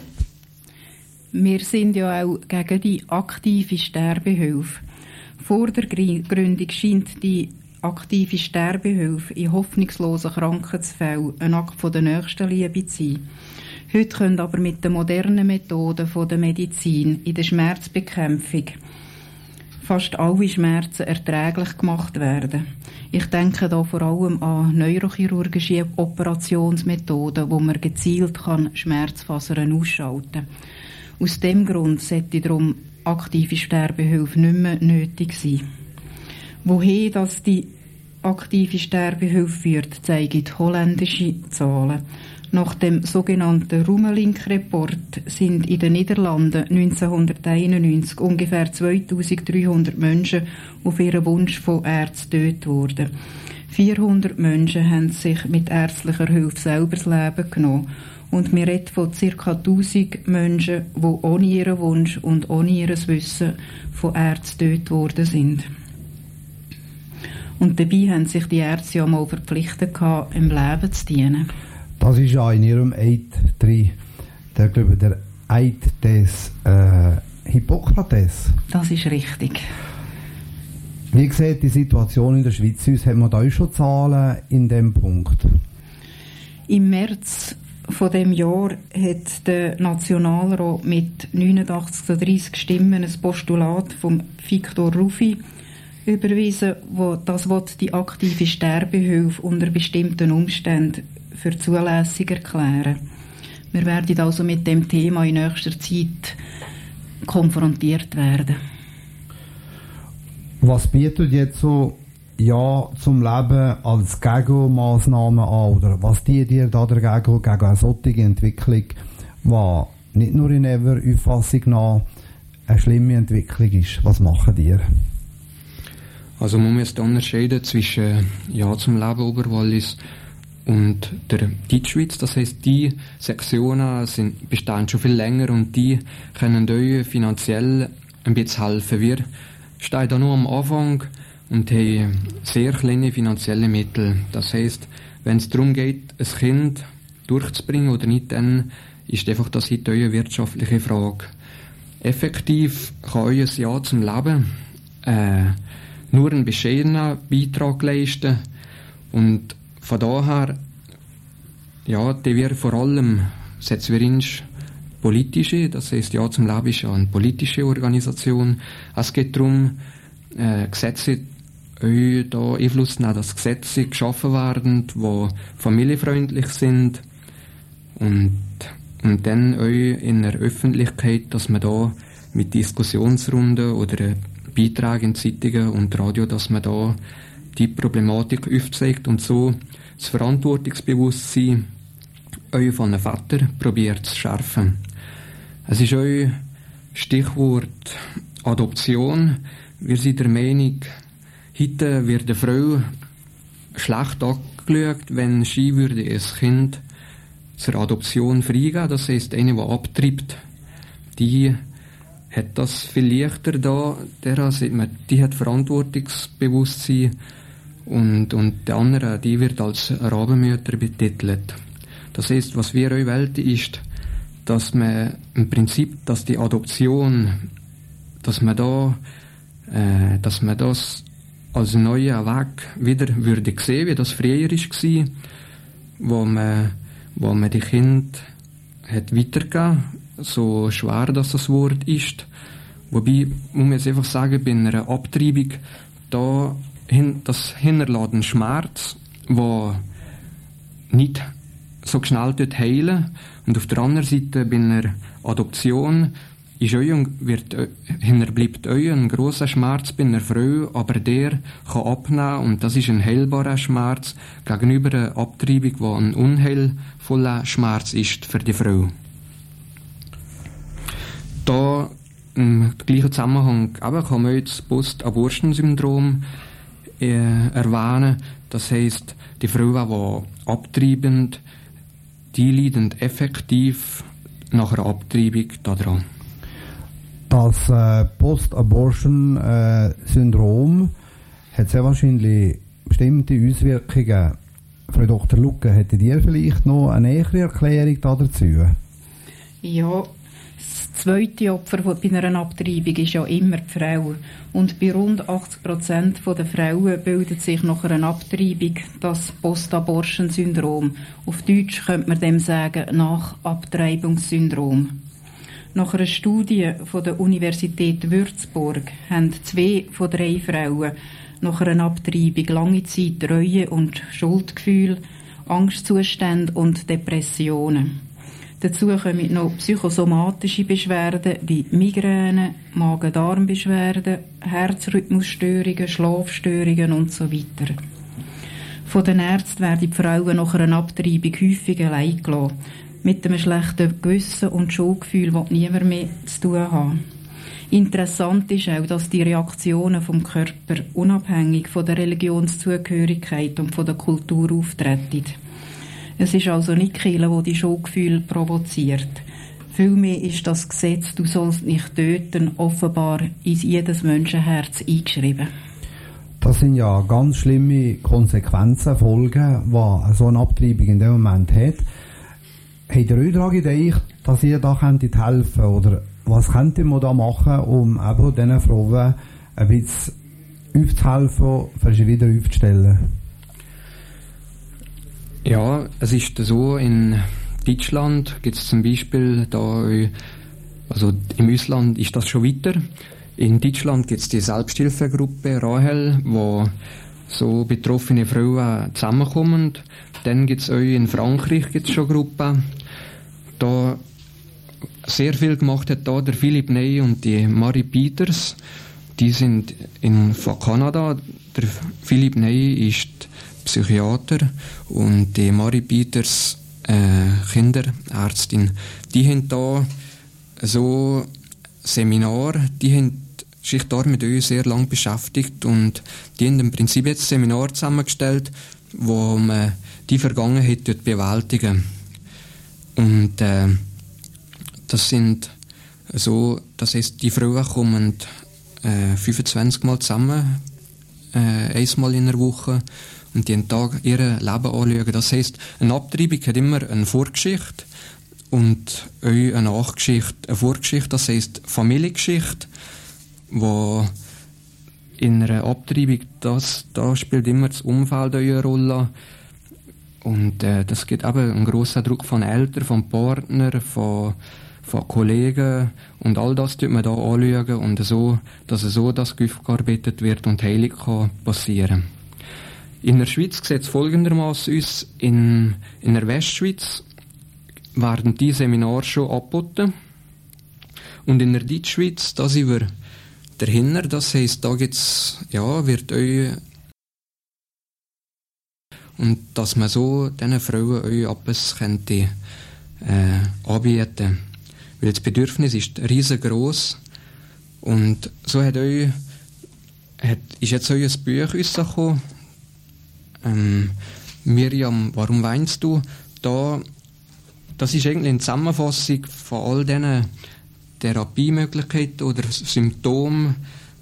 Wir sind ja auch gegen die aktive Sterbehilfe. Vor der Gründung scheint die aktive Sterbehilfe in hoffnungslosen Krankheitsfällen ein Akt von der nächsten Liebe zu sein. Heute können aber mit den modernen Methoden der Medizin in der Schmerzbekämpfung fast alle Schmerzen erträglich gemacht werden. Ich denke da vor allem an neurochirurgische Operationsmethoden, wo man gezielt kann Schmerzfasern ausschalten kann. Aus dem Grund sollte darum aktive Sterbehilfe nicht mehr nötig sein. Woher das die aktive Sterbehilfe führt, zeigen holländische Zahlen. Nach dem sogenannten Rummelink-Report sind in den Niederlanden neunzehnhunderteinundneunzig ungefähr zweitausenddreihundert Menschen auf ihren Wunsch von Ärzten getötet worden. vierhundert Menschen haben sich mit ärztlicher Hilfe selber das Leben genommen. Und wir reden von ca. tausend Menschen, die ohne ihren Wunsch und ohne ihr Wissen von Ärzten getötet worden sind. Und dabei haben sich die Ärzte ja mal verpflichtet gehabt, im Leben zu dienen. Das ist ja in ihrem Eid drin. Der, glaube der Eid des äh, Hippokrates. Das ist richtig. Wie sieht die Situation in der Schweiz aus? Hat man da schon Zahlen in dem Punkt? Im März von dem Jahr hat der Nationalrat mit neunundachtzig zu dreißig Stimmen ein Postulat von Victor Rufi überwiesen, wo das die aktive Sterbehilfe unter bestimmten Umständen für zulässig erklären. Wir werden also mit dem Thema in nächster Zeit konfrontiert werden. Was bietet jetzt so Ja zum Leben als Gegenmaßnahme an? Oder was die dir da dagegen gegen eine solche Entwicklung, die nicht nur in ihrer Auffassung nach eine schlimme Entwicklung ist? Was machen die? Also man muss unterscheiden zwischen Ja zum Leben Oberwallis und der Deutschschweiz. Das heisst, die Sektionen sind, bestehen schon viel länger und die können euch finanziell ein bisschen helfen. Wir stehen da nur am Anfang und haben sehr kleine finanzielle Mittel. Das heisst, wenn es darum geht, ein Kind durchzubringen oder nicht, dann ist einfach das heute eine wirtschaftliche Frage. Effektiv kann euch ein Ja zum Leben äh, nur einen bescheidenen Beitrag leisten und von daher, ja, die wir vor allem setzen wir uns politische, das heisst Ja zum Leben ist ja eine politische Organisation. Es geht darum, äh, Gesetze euch da Einfluss nehmen, dass Gesetze geschaffen werden, die familienfreundlich sind und, und dann euch in der Öffentlichkeit, dass man da mit Diskussionsrunden oder Beiträgen in Zeitungen und Radio, dass man da die Problematik aufzeigt und so das Verantwortungsbewusstsein euch von einem Vater probiert zu schärfen. Es ist euch Stichwort Adoption. Wir sind der Meinung, heute wird eine Frau schlecht angeschaut, wenn sie würde ein Kind zur Adoption freigeben. Das heisst, eine, die abtreibt, die hat das viel leichter da, der, sieht man, die hat Verantwortungsbewusstsein und, und der andere, die wird als Rabenmütter betitelt. Das heißt, was wir euch wollen, ist, dass man im Prinzip, dass die Adoption, dass man da, äh, dass man das als neuen Weg wieder würde sehen, wie das früher war, wo man, wo man die Kinder hat weitergegeben, so schwer dass das Wort ist. Wobei, muss man jetzt einfach sagen, bei einer Abtreibung, da, hin, das hinterlässt einen Schmerz, der nicht so schnell heilen. Und auf der anderen Seite, bei einer Adoption, ist euch, wird, hinterbleibt euch ein grosser Schmerz bei einer Frau, aber der kann abnehmen und das ist ein heilbarer Schmerz gegenüber einer Abtreibung, die ein unheilvoller Schmerz ist für die Frau. Da im gleichen Zusammenhang aber kann man jetzt das Post-Abortion-Syndrom äh, erwähnen. Das heisst, die Frauen, die abtreiben, die leiden effektiv nach einer Abtreibung daran. Das äh, Post-Abortion-Syndrom äh, hat sehr wahrscheinlich bestimmte Auswirkungen. Frau Doktor Lucke, hättet ihr vielleicht noch eine nähere Erklärung dazu? Ja, das zweite Opfer bei einer Abtreibung ist ja immer die Frau. Und bei rund achtzig Prozent der Frauen bildet sich nach einer Abtreibung das Post-Abortion-Syndrom. Auf Deutsch könnte man dem sagen, Nachabtreibungssyndrom. Nach einer Studie von der Universität Würzburg haben zwei von drei Frauen nach einer Abtreibung lange Zeit Reue und Schuldgefühl, Angstzustände und Depressionen. Dazu kommen noch psychosomatische Beschwerden wie Migräne, Magen-Darm-Beschwerden, Herzrhythmusstörungen, Schlafstörungen und so weiter. Von den Ärzten werden die Frauen nach einer Abtreibung häufig allein gelassen, mit einem schlechten Gewissen und Schuldgefühl, das niemand mehr zu tun hat. Interessant ist auch, dass die Reaktionen vom Körper unabhängig von der Religionszugehörigkeit und von der Kultur auftreten. Es ist also nicht die Kirche, die die Schuldgefühle provoziert. Vielmehr ist das Gesetz, du sollst nicht töten, offenbar in jedes Menschenherz eingeschrieben. Das sind ja ganz schlimme Konsequenzen, Folgen, die so eine Abtreibung in dem Moment hat. Habt ihr euch daran gedacht, dass ihr da helfen könnt? Oder was könnt ihr da machen, um eben diesen Frauen ein bisschen aufzuhelfen, für sie wieder aufzustellen? Ja, es ist so, in Deutschland gibt es zum Beispiel, da, also im Ausland ist das schon weiter. In Deutschland gibt es die Selbsthilfegruppe Rahel, wo so betroffene Frauen zusammenkommen. Dann gibt es auch in Frankreich gibt's schon Gruppen. Da sehr viel gemacht hat da der Philipp Ney und die Marie Peters. Die sind in Kanada. Der Philipp Ney ist Psychiater und die Marie Peters äh, Kinderärztin. Die haben da so Seminar, die haben sich da mit uns sehr lange beschäftigt und die haben im Prinzip jetzt ein Seminar zusammengestellt, wo man die Vergangenheit dort bewältigen. Und äh, das sind so, das heisst, die Frauen kommen äh, fünfundzwanzig Mal zusammen, äh, einmal in der Woche, und jeden Tag ihr Leben anschauen. Das heisst, eine Abtreibung hat immer eine Vorgeschichte und eine Nachgeschichte. Eine Vorgeschichte, das heisst Familiengeschichte, wo in einer Abtreibung, das, da spielt immer das Umfeld eine Rolle. Und äh, das gibt eben einen grossen Druck von Eltern, von Partnern, von, von Kollegen, und all das tut man da anschauen und so, dass so das aufgearbeitet wird und Heilung kann passieren. In der Schweiz sieht es folgendermaßen aus: in, in der Westschweiz werden die Seminare schon angeboten und in der Deutschschweiz, da sind wir dahinter, das heisst, da gibt's, ja, wird euch, und dass man so diesen Frauen euch etwas könnte, äh, anbieten. Weil das Bedürfnis ist riesengroß und so hat euch, hat, ist jetzt euch ein Buch rausgekommen, ähm, Miriam, warum weinst du? Da, das ist eigentlich eine Zusammenfassung von all diesen, Therapiemöglichkeiten oder Symptome.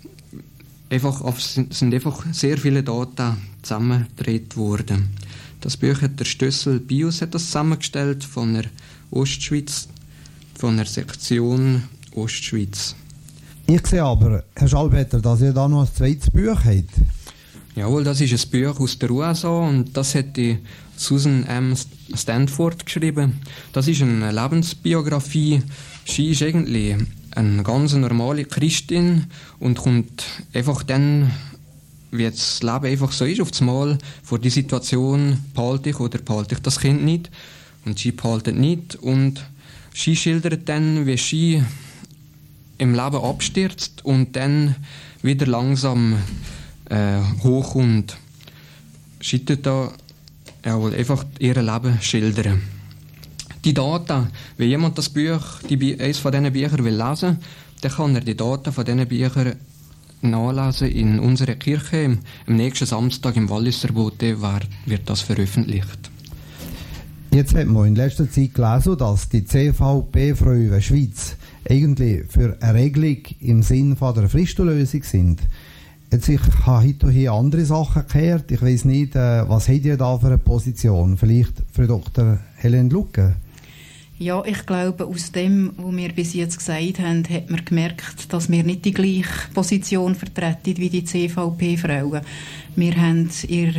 Einfach, es sind einfach sehr viele Daten zusammengedreht worden. Das Buch hat der Stössel Bios hat das zusammengestellt von der Ostschweiz, von der Sektion Ostschweiz. Ich sehe aber, Herr Schallbetter, dass ihr da noch ein zweites Buch habt. Jawohl, das ist ein Buch aus der U S A und das hat die Susan M. Stanford geschrieben. Das ist eine Lebensbiografie. Sie ist eigentlich eine ganz normale Christin und kommt einfach dann, wie das Leben einfach so ist, auf das Mal vor die Situation, behalte ich oder behalte ich das Kind nicht. Und sie behaltet nicht und sie schildert dann, wie sie im Leben abstürzt und dann wieder langsam äh, hochkommt. Sie tut da ja, wohl einfach ihr Leben schildern. Die Daten, wenn jemand das Buch, die, eines von diesen Büchern will lesen, dann kann er die Daten von diesen Büchern nachlesen in unserer Kirche. Am nächsten Samstag im Walliser Bote wird das veröffentlicht. Jetzt hat man in letzter Zeit gelesen, dass die C V P-Frauen Schweiz eigentlich für eine Regelung im Sinn von der Fristenlösung sind. Jetzt, ich habe heute hier andere Sachen gehört. Ich weiss nicht, äh, was habt ihr da für eine Position? Vielleicht für Doktor Helen Lucke? Ja, ich glaube, aus dem, was wir bis jetzt gesagt haben, hat man gemerkt, dass wir nicht die gleiche Position vertreten wie die C V P-Frauen. Wir haben ihr,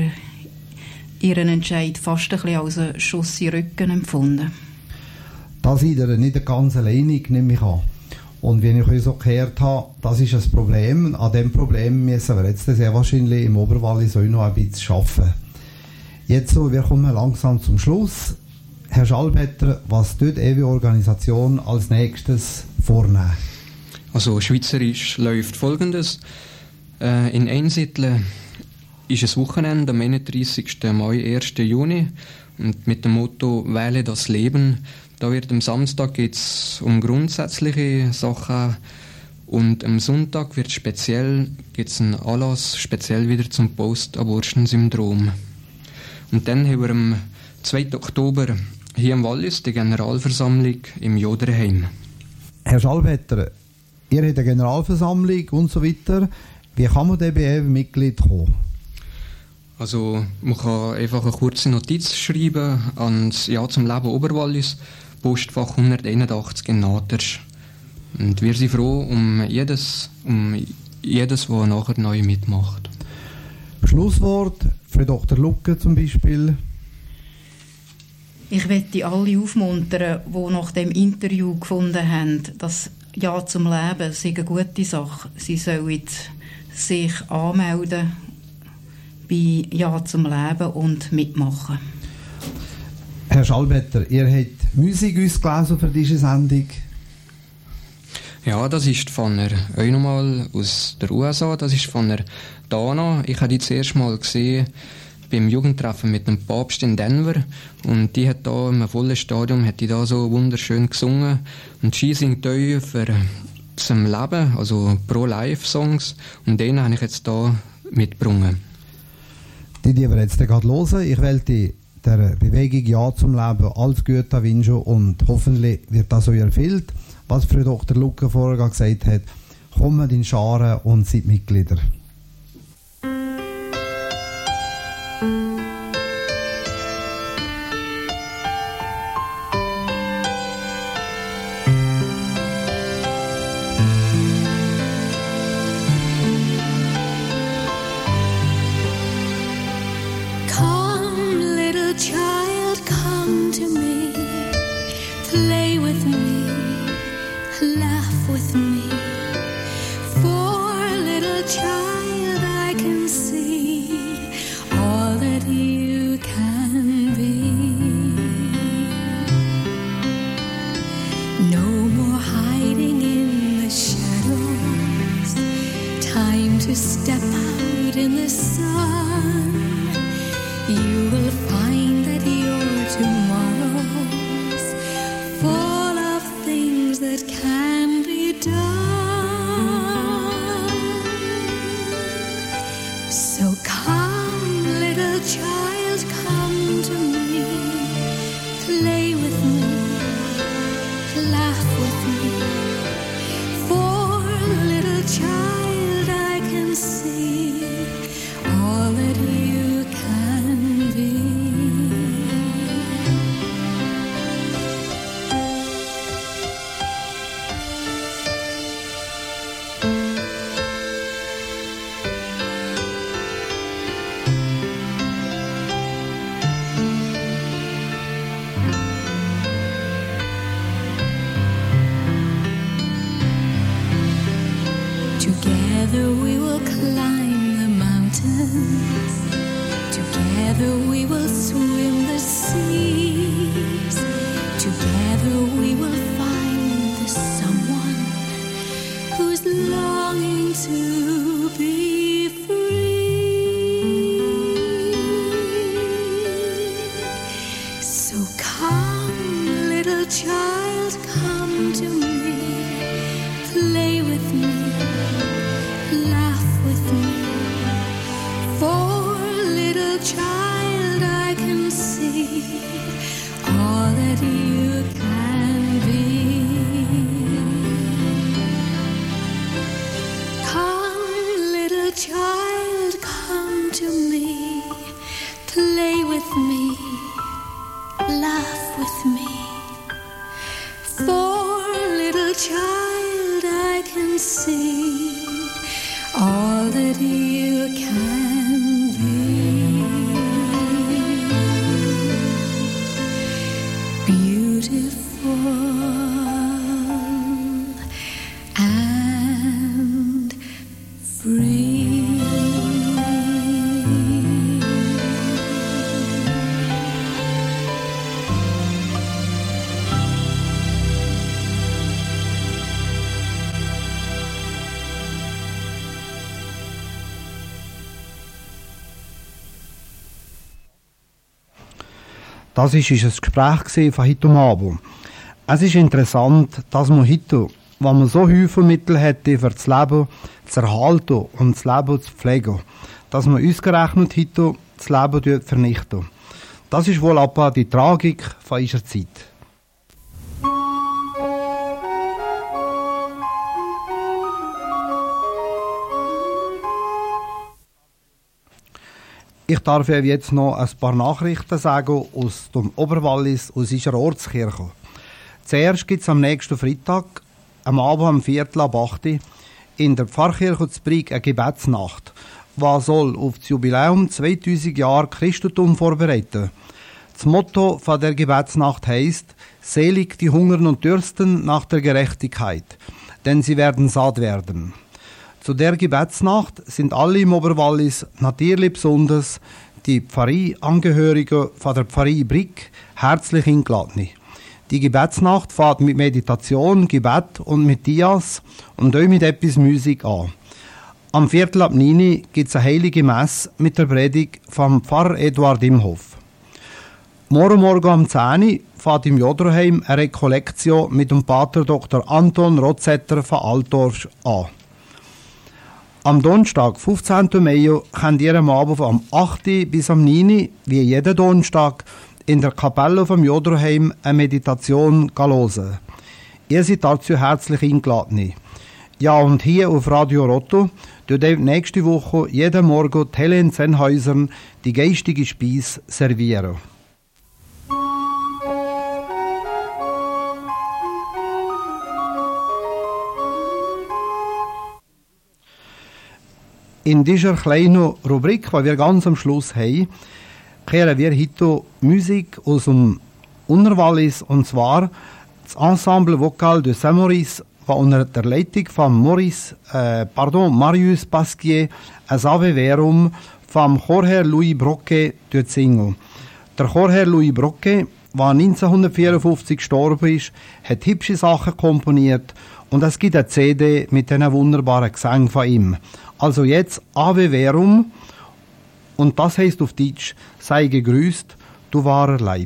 ihren Entscheid fast ein bisschen als einen Schuss in den Rücken empfunden. Da seid ihr nicht ganz alleinig, nehme ich an. Und wie ich euch so gehört habe, das ist ein Problem. An diesem Problem müssen wir jetzt sehr wahrscheinlich im Oberwallis auch noch ein bisschen arbeiten. Jetzt so, wir kommen langsam zum Schluss. Herr Schallbetter, was tut E W I-Organisation als nächstes vornehmen? Also schweizerisch läuft Folgendes. Äh, in Einsiedeln ist es Wochenende am einunddreissigsten Mai, ersten Juni. Und mit dem Motto «Wähle das Leben». Da wird am Samstag geht's um grundsätzliche Sachen und am Sonntag wird speziell geht's einen Anlass speziell wieder zum Post-Abortion-Syndrom. Und dann haben wir am zweiten Oktober hier im Wallis die Generalversammlung im Joderheim. Herr Schallbetter, ihr habt eine Generalversammlung und so weiter. Wie kann man denn bei E W Mitglied kommen? Also man kann einfach eine kurze Notiz schreiben ans Ja zum Leben Oberwallis, Postfach hunderteinundachtzig in Natersch. Und wir sind froh um jedes, um jedes, was nachher neu mitmacht. Schlusswort für Doktor Lucke zum Beispiel. Ich möchte alle aufmuntern, die nach dem Interview gefunden haben, dass Ja zum Leben sei eine gute Sache. Sie sollen sich anmelden bei Ja zum Leben und mitmachen. Herr Schallbetter, ihr habt Musik uns gelesen für diese Sendung. Ja, das ist von der, auch nochmal aus der U S A, das ist von der Dana. Ich habe die zuerst mal gesehen beim Jugendtreffen mit dem Papst in Denver und die hat da im vollen Stadion hat die da so wunderschön gesungen und sie singt euch für zum Leben, also Pro-Life-Songs und den habe ich jetzt da mitgebracht. Die, die wir jetzt gerade hören, ich wollte der Bewegung Ja zum Leben alles Gute wünschen und hoffentlich wird das euch erfüllt. Was Frau Doktor Lucke vorher gesagt hat, kommt in Scharen und seid Mitglieder. Together we will swim the seas. Together we will find the someone who's longing to be free. So come, little child, come to me. Play with me, laugh with me. For little child, I can see all that you can be. Come, little child, come to me. Play with me, laugh with me. For little child, I can see all that you can be. Beautiful and free. Das war unser Gespräch von heute Abend. Es ist interessant, dass man heute, wenn man so viele Mittel hätte, für das Leben zu erhalten und das Leben zu pflegen, dass man ausgerechnet heute das Leben vernichtet. Das ist wohl aber die Tragik von unserer Zeit. Ich darf Ihnen jetzt noch ein paar Nachrichten sagen aus dem Oberwallis, aus unserer Ortskirche. Zuerst gibt es am nächsten Freitag, am Abend um Viertel ab acht in der Pfarrkirche zu Brig eine Gebetsnacht, die soll auf das Jubiläum zweitausend Jahre Christentum vorbereiten. Das Motto von der Gebetsnacht heisst: Selig die hungern und dürsten nach der Gerechtigkeit, denn sie werden satt werden. Zu der Gebetsnacht sind alle im Oberwallis, natürlich besonders die Pfarreiangehörigen von der Pfarrei Brig, herzlich eingeladen. Die Gebetsnacht fährt mit Meditation, Gebet und mit Dias und auch mit etwas Musik an. Am Viertel ab neun gibt es eine heilige Messe mit der Predigt vom Pfarrer Eduard Imhoff. Morgen Morgen am zehn fährt im Jodroheim eine Rekollektio mit dem Pater Doktor Anton Rotzetter von Altdorf an. Am Donnerstag, fünfzehnten Mai, könnt ihr am Abend am acht bis am neun, wie jeden Donnerstag, in der Kapelle vom Jodroheim eine Meditation hören. Ihr seid dazu herzlich eingeladen. Ja, und hier auf Radio Rotto tut nächste Woche jeden Morgen die Helen Sennhäusern die geistige Speise servieren. In dieser kleinen Rubrik, die wir ganz am Schluss haben, kehren wir heute Musik aus dem Unterwallis, und zwar das Ensemble Vocal de Saint-Maurice, das unter der Leitung von Maurice, äh, pardon, Marius Pasquier ein Ave Verum vom Chorherr Louis Brocquet singen. Der Chorherr Louis Brocquet, der neunzehnhundertvierundfünfzig gestorben ist, hat hübsche Sachen komponiert, und es gibt eine C D mit diesen wunderbaren Gesängen von ihm. Also jetzt Ave Verum, und das heißt auf Deutsch: Sei gegrüßt, du wahrer Leib.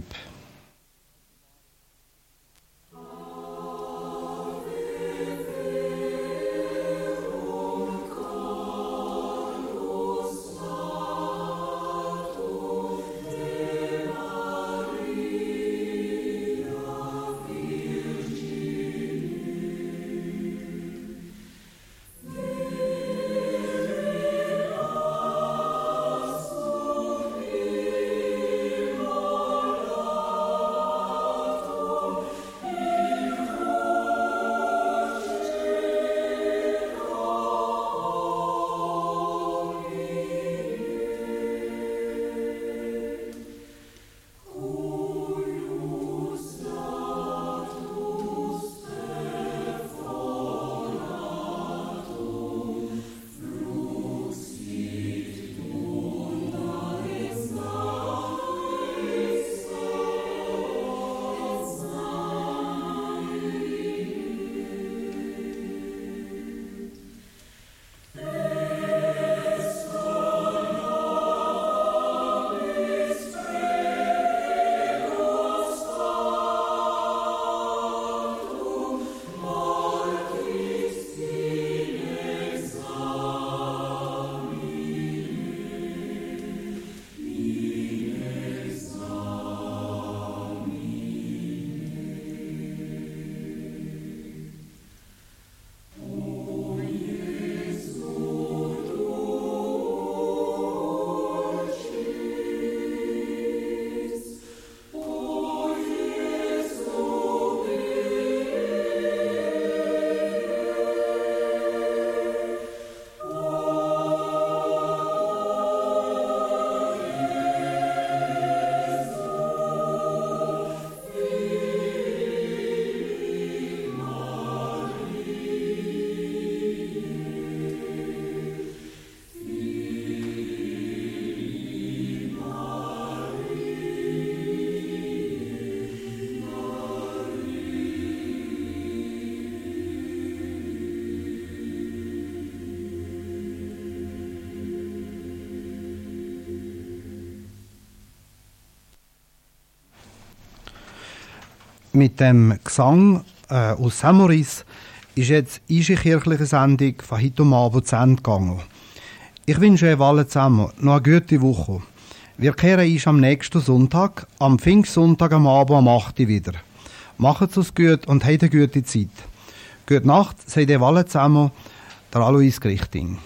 Mit dem Gesang äh, aus Samoris ist jetzt unsere kirchliche Sendung von heute Abend zu Ende gegangen. Ich wünsche euch allen zusammen noch eine gute Woche. Wir kehren uns am nächsten Sonntag, am Pfingstsonntag am Abend um acht Uhr wieder. Macht's es gut und habt eine gute Zeit. Gute Nacht, seid ihr alle zusammen, der Alois Grichting.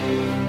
Thank you.